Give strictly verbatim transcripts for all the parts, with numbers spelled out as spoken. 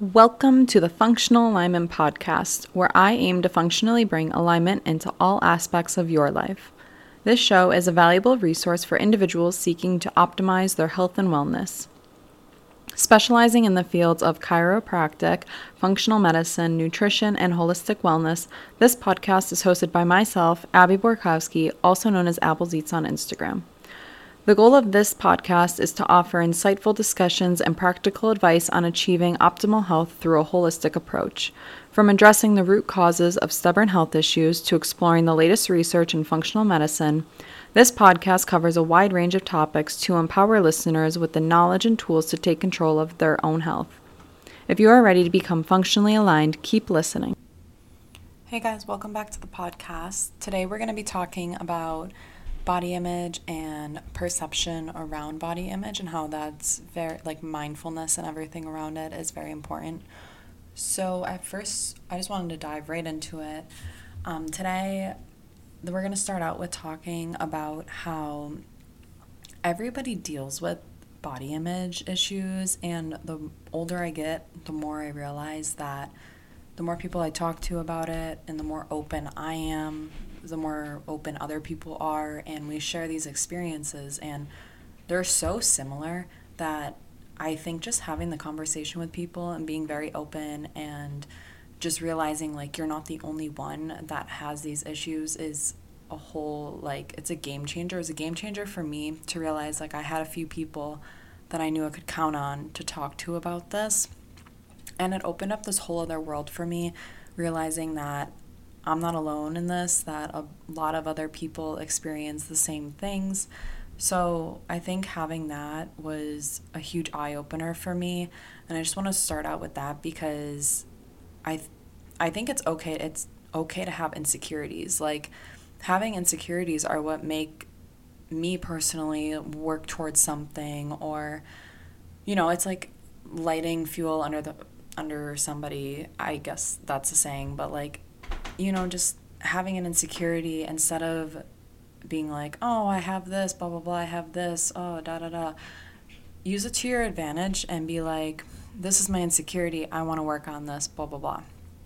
Welcome to the Functional Alignment Podcast, where I aim to functionally bring alignment into all aspects of your life. This show is a valuable resource for individuals seeking to optimize their health and wellness. Specializing in the fields of chiropractic, functional medicine, nutrition, and holistic wellness, this podcast is hosted by myself, Abby Borkowski, also known as Apples Eats on Instagram. The goal of this podcast is to offer insightful discussions and practical advice on achieving optimal health through a holistic approach. From addressing the root causes of stubborn health issues to exploring the latest research in functional medicine, this podcast covers a wide range of topics to empower listeners with the knowledge and tools to take control of their own health. If you are ready to become functionally aligned, keep listening. Hey guys, welcome back to the podcast. Today we're going to be talking about body image and perception around body image and how that's very, like, mindfulness and everything around it is very important. So at first, I just wanted to dive right into it. Um, today, we're going to start out with talking about how everybody deals with body image issues, and the older I get, the more I realize that the more people I talk to about it and the more open I am, the more open other people are, and we share these experiences, and they're so similar that I think just having the conversation with people and being very open and just realizing like you're not the only one that has these issues is a whole, like, it's a game changer. It's a game changer for me to realize like I had a few people that I knew I could count on to talk to about this, and it opened up this whole other world for me, realizing that I'm not alone in this, that a lot of other people experience the same things. So I think having that was a huge eye-opener for me, and I just want to start out with that because I th- I think it's okay it's okay to have insecurities. Like, having insecurities are what make me personally work towards something, or, you know, it's like lighting fuel under the under somebody. I guess that's a saying, but like, you know, just having an insecurity, instead of being like, oh, I have this, blah, blah, blah, I have this, oh, da, da, da. Use it to your advantage and be like, this is my insecurity, I want to work on this, blah, blah, blah.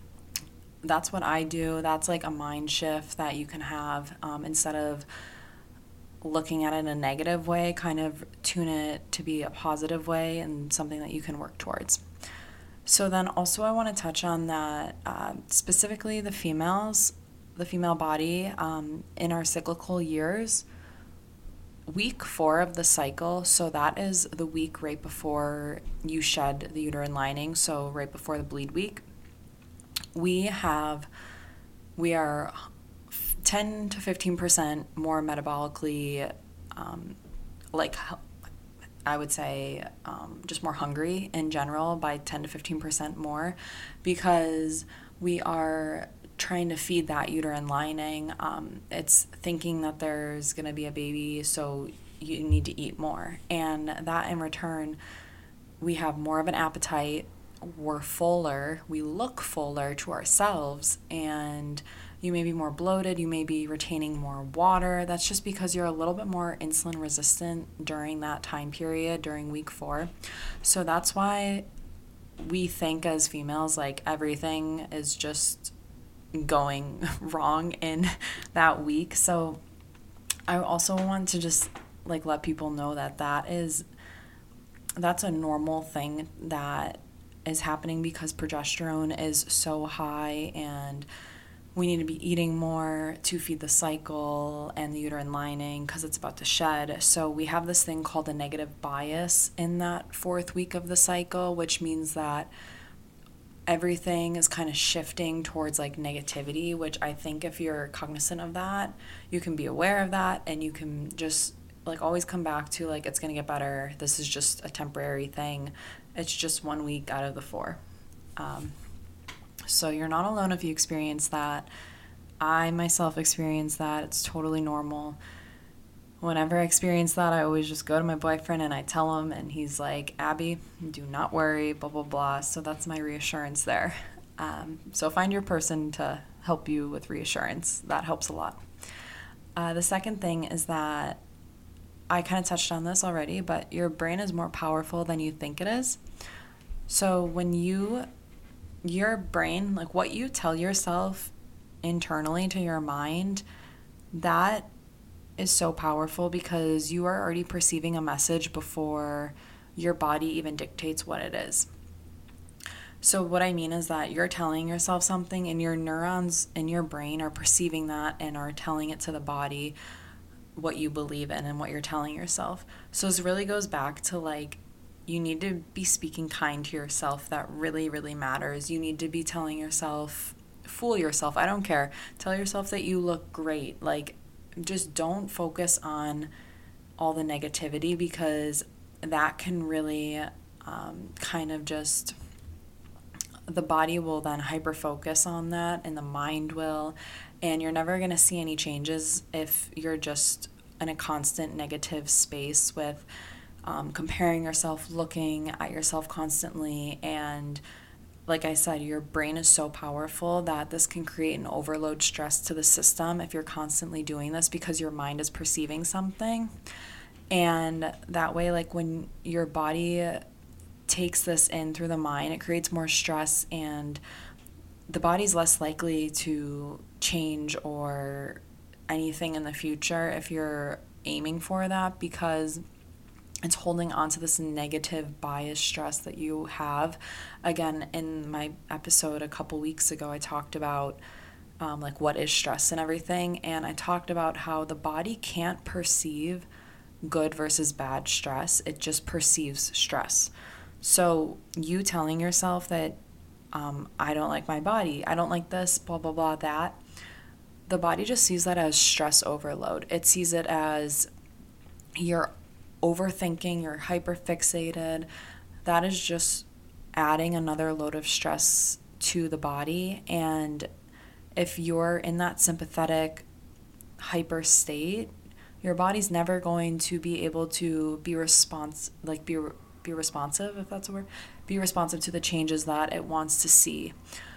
That's what I do. That's like a mind shift that you can have, um, instead of looking at it in a negative way, kind of tune it to be a positive way and something that you can work towards. So then also I want to touch on that, uh, specifically the females, the female body, um, in our cyclical years, week four of the cycle, so that is the week right before you shed the uterine lining, so right before the bleed week, we have, we are ten to fifteen percent more metabolically, um, like, I would say um, just more hungry in general by ten to fifteen percent more, because we are trying to feed that uterine lining. Um, it's thinking that there's going to be a baby, so you need to eat more. And that in return, we have more of an appetite, we're fuller, we look fuller to ourselves, and you may be more bloated, you may be retaining more water. That's just because you're a little bit more insulin resistant during that time period, during week four. So that's why we think as females like everything is just going wrong in that week. So I also want to just like let people know that that is that's a normal thing that is happening because progesterone is so high, and we need to be eating more to feed the cycle and the uterine lining because it's about to shed. So we have this thing called a negative bias in that fourth week of the cycle, which means that everything is kind of shifting towards like negativity, which I think if you're cognizant of that, you can be aware of that, and you can just like always come back to like, it's going to get better. This is just a temporary thing. It's just one week out of the four. Um, So you're not alone if you experience that. I myself experienced that. It's totally normal. Whenever I experience that, I always just go to my boyfriend and I tell him, and he's like, Abby, do not worry, blah, blah, blah. So that's my reassurance there. Um, so find your person to help you with reassurance. That helps a lot. Uh, the second thing is that I kind of touched on this already, but your brain is more powerful than you think it is. So when you, your brain, like what you tell yourself internally to your mind, that is so powerful because you are already perceiving a message before your body even dictates what it is. So, what I mean is that you're telling yourself something, and your neurons in your brain are perceiving that and are telling it to the body what you believe in and what you're telling yourself. So, this really goes back to like, you need to be speaking kind to yourself. That really, really matters. You need to be telling yourself, fool yourself. I don't care. Tell yourself that you look great. Like, just don't focus on all the negativity because that can really um, kind of just, the body will then hyper focus on that and the mind will, and you're never going to see any changes if you're just in a constant negative space with um, comparing yourself, looking at yourself constantly. And like I said, your brain is so powerful that this can create an overload stress to the system if you're constantly doing this because your mind is perceiving something. And that way, like when your body takes this in through the mind, it creates more stress, and the body's less likely to change or anything in the future if you're aiming for that because it's holding on to this negative bias stress that you have. Again, in my episode a couple weeks ago, I talked about um, like what is stress and everything, and I talked about how the body can't perceive good versus bad stress. It just perceives stress. So you telling yourself that um, I don't like my body, I don't like this, blah, blah, blah, that, the body just sees that as stress overload. It sees it as you're overthinking, you're hyperfixated. That is just adding another load of stress to the body. And if you're in that sympathetic hyper state, your body's never going to be able to be response like be be responsive, if that's a word, be responsive to the changes that it wants to see.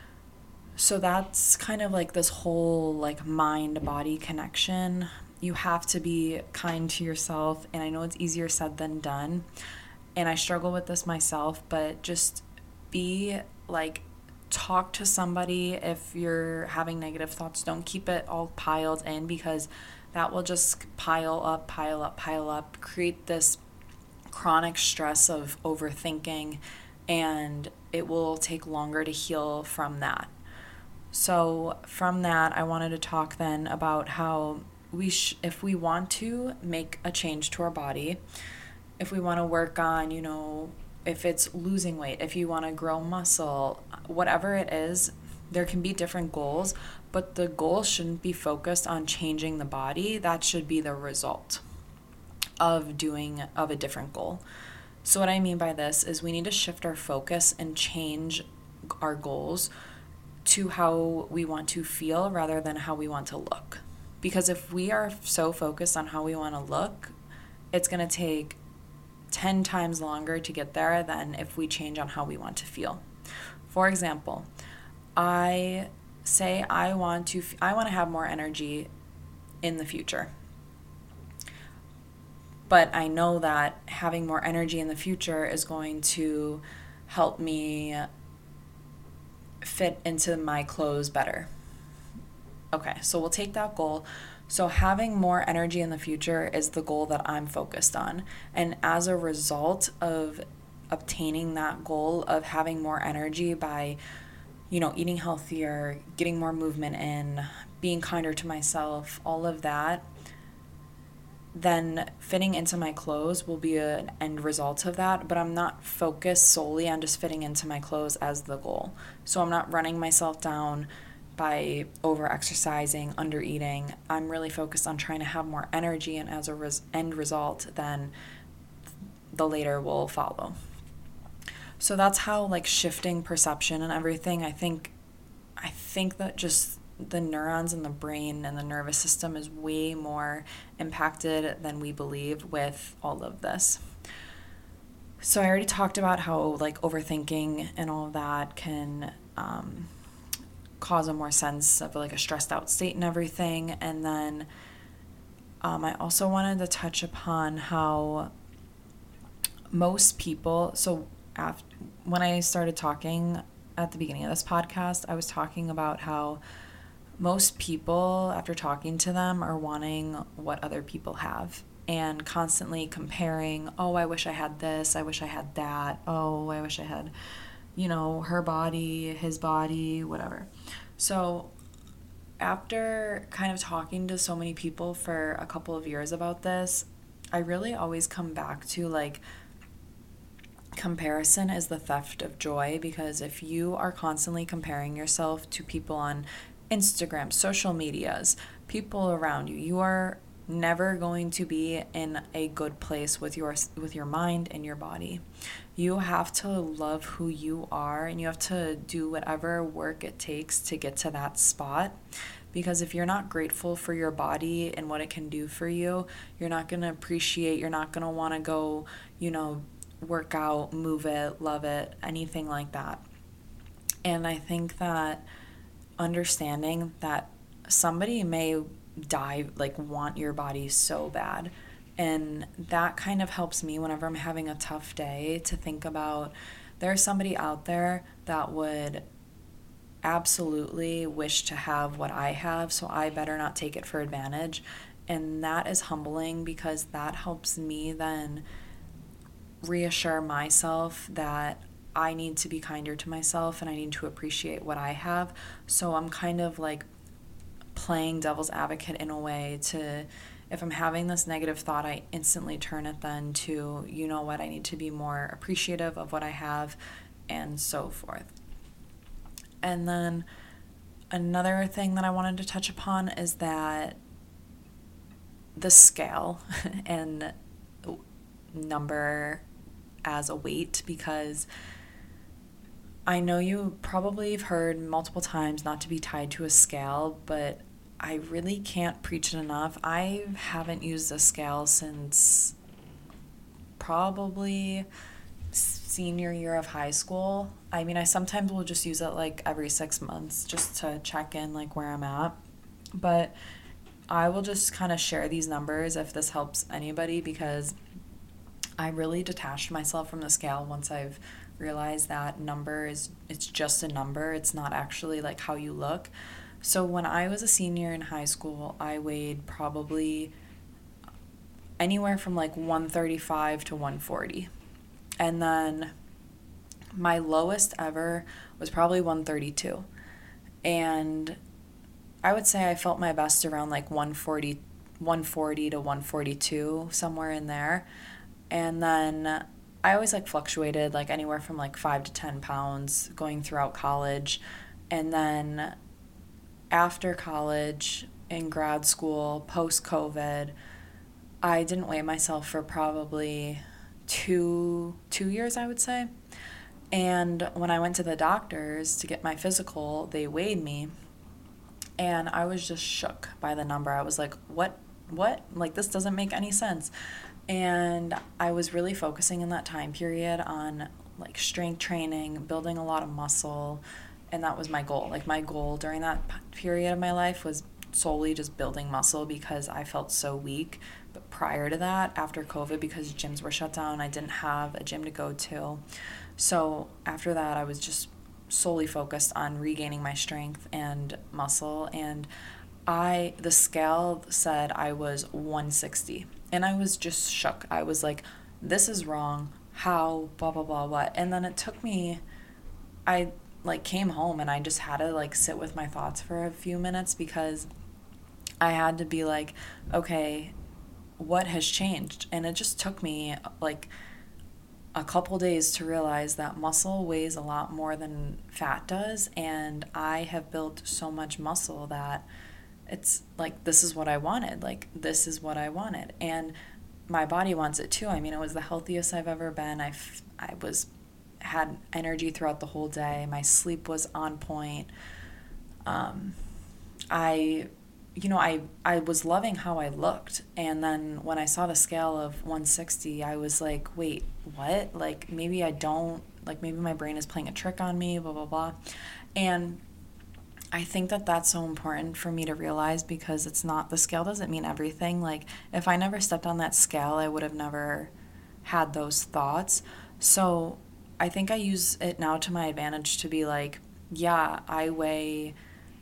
So that's kind of like this whole like mind-body connection. You have to be kind to yourself, and I know it's easier said than done, and I struggle with this myself, but just be like, talk to somebody if you're having negative thoughts. Don't keep it all piled in because that will just pile up, pile up, pile up, create this chronic stress of overthinking, and it will take longer to heal from that. So from that, I wanted to talk then about how we sh- if we want to make a change to our body, if we want to work on, you know, if it's losing weight, if you want to grow muscle, whatever it is, there can be different goals, but the goal shouldn't be focused on changing the body. That should be the result of doing of a different goal. So what I mean by this is we need to shift our focus and change our goals to how we want to feel rather than how we want to look. Because if we are so focused on how we want to look, it's going to take ten times longer to get there than if we change on how we want to feel. For example, I say I want to I want to have more energy in the future. But I know that having more energy in the future is going to help me fit into my clothes better. Okay, so we'll take that goal. So having more energy in the future is the goal that I'm focused on. And as a result of obtaining that goal of having more energy by, you know, eating healthier, getting more movement in, being kinder to myself, all of that, then fitting into my clothes will be an end result of that, but I'm not focused solely on just fitting into my clothes as the goal. So I'm not running myself down by over-exercising, under-eating. I'm really focused on trying to have more energy, and as a res- end result, then the later will follow. So that's how, like, shifting perception and everything, I think, I think that just the neurons in the brain and the nervous system is way more impacted than we believe with all of this. So I already talked about how like overthinking and all of that can um, cause a more sense of like a stressed out state and everything. And then um, I also wanted to touch upon how most people, so after, when I started talking at the beginning of this podcast, I was talking about how most people, after talking to them, are wanting what other people have and constantly comparing, oh, I wish I had this, I wish I had that, oh, I wish I had, you know, her body, his body, whatever. So after kind of talking to so many people for a couple of years about this, I really always come back to like, comparison is the theft of joy, because if you are constantly comparing yourself to people on Instagram, social medias, people around you, you are never going to be in a good place with your with your mind and your body. You have to love who you are, and you have to do whatever work it takes to get to that spot. Because if you're not grateful for your body and what it can do for you, you're not going to appreciate, you're not going to want to go, you know, work out, move it, love it, anything like that. And I think that understanding that somebody may die, like want your body so bad. And that kind of helps me whenever I'm having a tough day to think about there's somebody out there that would absolutely wish to have what I have, so I better not take it for advantage. And that is humbling, because that helps me then reassure myself that I need to be kinder to myself and I need to appreciate what I have. So I'm kind of like playing devil's advocate in a way to, if I'm having this negative thought, I instantly turn it then to, you know what, I need to be more appreciative of what I have, and so forth. And then another thing that I wanted to touch upon is that the scale and number as a weight, because I know you probably have heard multiple times not to be tied to a scale, but I really can't preach it enough. I haven't used a scale since probably senior year of high school. I mean, I sometimes will just use it like every six months just to check in like where I'm at. But I will just kind of share these numbers if this helps anybody, because I really detached myself from the scale once I've realized that number is, it's just a number. It's not actually like how you look. So when I was a senior in high school, I weighed probably anywhere from like one thirty-five to one forty. And then my lowest ever was probably one thirty-two. And I would say I felt my best around like one forty, one forty to one forty-two, somewhere in there. And then I always like fluctuated like anywhere from like five to ten pounds going throughout college. And then after college, in grad school, post-COVID, I didn't weigh myself for probably two two years, I would say. And when I went to the doctors to get my physical, they weighed me, and I was just shook by the number. I was like, what what like, this doesn't make any sense. And I was really focusing in that time period on like strength training, building a lot of muscle, and that was my goal. Like my goal during that period of my life was solely just building muscle, because I felt so weak. But prior to that, after COVID, because gyms were shut down, I didn't have a gym to go to. So after that, I was just solely focused on regaining my strength and muscle. And I, the scale said I was one sixty. And I was just shook. I was like, this is wrong. How? Blah, blah, blah, what? And then it took me, I like came home and I just had to like sit with my thoughts for a few minutes, because I had to be like, okay, what has changed? And it just took me like a couple days to realize that muscle weighs a lot more than fat does. And I have built so much muscle that it's like, this is what I wanted. Like, this is what I wanted. And my body wants it too. I mean, it was the healthiest I've ever been. I, I was, had energy throughout the whole day. My sleep was on point. Um, I, you know, I, I was loving how I looked. And then when I saw the scale of one sixty, I was like, wait, what? Like, maybe I don't, like, maybe my brain is playing a trick on me, blah, blah, blah. And I think that that's so important for me to realize, because it's not, the scale doesn't mean everything. Like, if I never stepped on that scale, I would have never had those thoughts. So I think I use it now to my advantage to be like, yeah, I weigh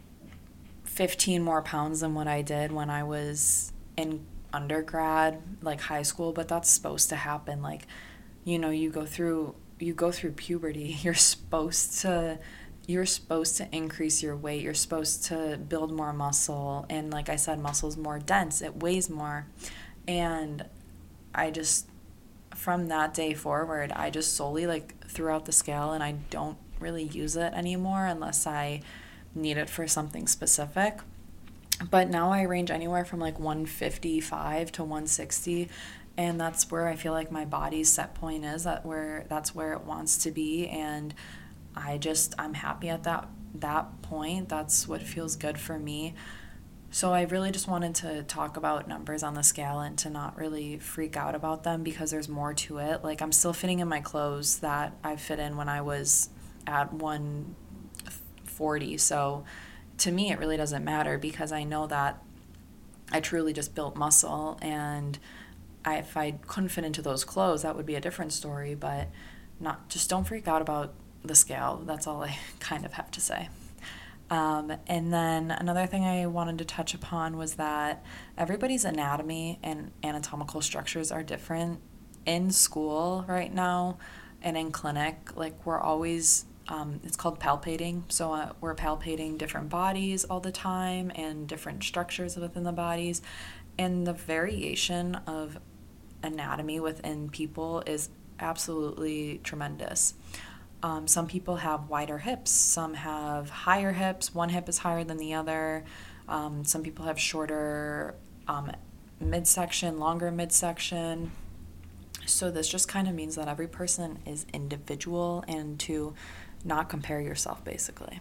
fifteen more pounds than what I did when I was in undergrad, like high school, but that's supposed to happen. Like, you know, you go through you go through puberty. You're supposed to you're supposed to increase your weight. You're supposed to build more muscle, and like I said, muscle's more dense. It weighs more. And I just from that day forward, I just solely like threw out the scale, and I don't really use it anymore unless I need it for something specific. But now I range anywhere from like one fifty-five to one sixty, and that's where I feel like my body's set point is, that where that's where it wants to be. And I just I'm happy at that that point. That's what feels good for me. So I really just wanted to talk about numbers on the scale and to not really freak out about them, because there's more to it. Like, I'm still fitting in my clothes that I fit in when I was at one forty. So to me, it really doesn't matter, because I know that I truly just built muscle. And I, if I couldn't fit into those clothes, that would be a different story. But not just don't freak out about the scale. That's all I kind of have to say. Um, and then another thing I wanted to touch upon was that everybody's anatomy and anatomical structures are different. In school right now and in clinic, like we're always, um, it's called palpating. So uh, we're palpating different bodies all the time and different structures within the bodies. And the variation of anatomy within people is absolutely tremendous. Um, some people have wider hips, some have higher hips, one hip is higher than the other. Um, some people have shorter um, midsection, longer midsection. So this just kind of means that every person is individual, and to not compare yourself, basically.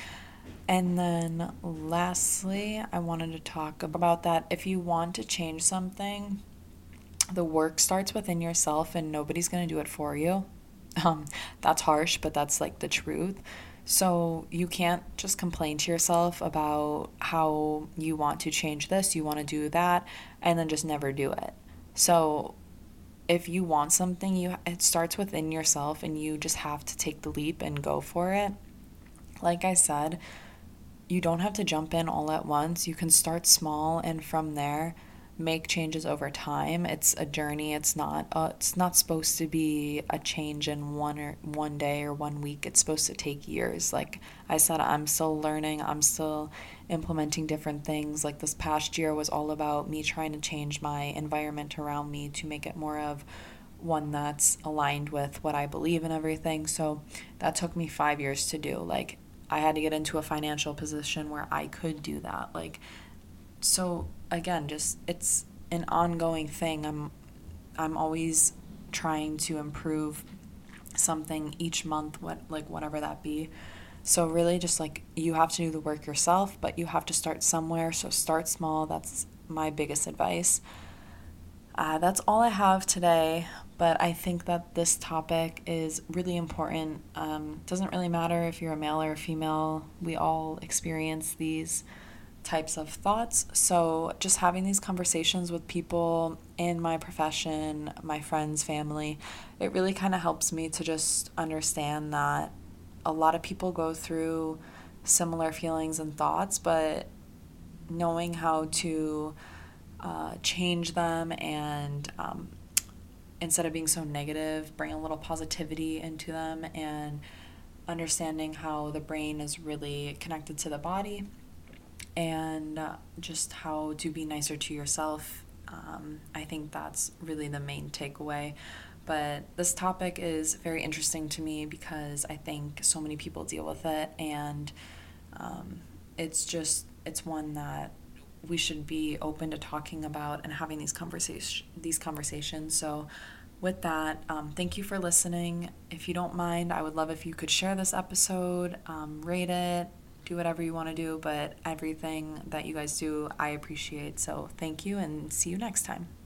And then lastly, I wanted to talk about that if you want to change something, the work starts within yourself and nobody's going to do it for you. Um, that's harsh, but that's like the truth. So you can't just complain to yourself about how you want to change this, you want to do that, and then just never do it. So if you want something, you it starts within yourself, and you just have to take the leap and go for it. Like I said, you don't have to jump in all at once. You can start small, and from there make changes over time. It's a journey. It's not uh, it's not supposed to be a change in one or one day or one week. It's supposed to take years. Like I said, I'm still learning. I'm still implementing different things. Like this past year was all about me trying to change my environment around me to make it more of one that's aligned with what I believe in everything. So that took me five years to do. Like I had to get into a financial position where I could do that. Like so again, just it's an ongoing thing. I'm I'm always trying to improve something each month, what like whatever that be. So really just like you have to do the work yourself, but you have to start somewhere. So start small. That's my biggest advice. Uh, that's all I have today, but I think that this topic is really important. Um, doesn't really matter if you're a male or a female. We all experience these types of thoughts. So just having these conversations with people in my profession, my friends, family, it really kind of helps me to just understand that a lot of people go through similar feelings and thoughts, but knowing how to uh, change them and um, instead of being so negative, bring a little positivity into them, and understanding how the brain is really connected to the body, and uh, just how to be nicer to yourself. Um, I think that's really the main takeaway. But this topic is very interesting to me because I think so many people deal with it, and um, it's just, it's one that we should be open to talking about and having these conversation these conversations. So with that, um, thank you for listening. If you don't mind, I would love if you could share this episode, um, rate it, do whatever you want to do, but everything that you guys do, I appreciate. So thank you, and see you next time.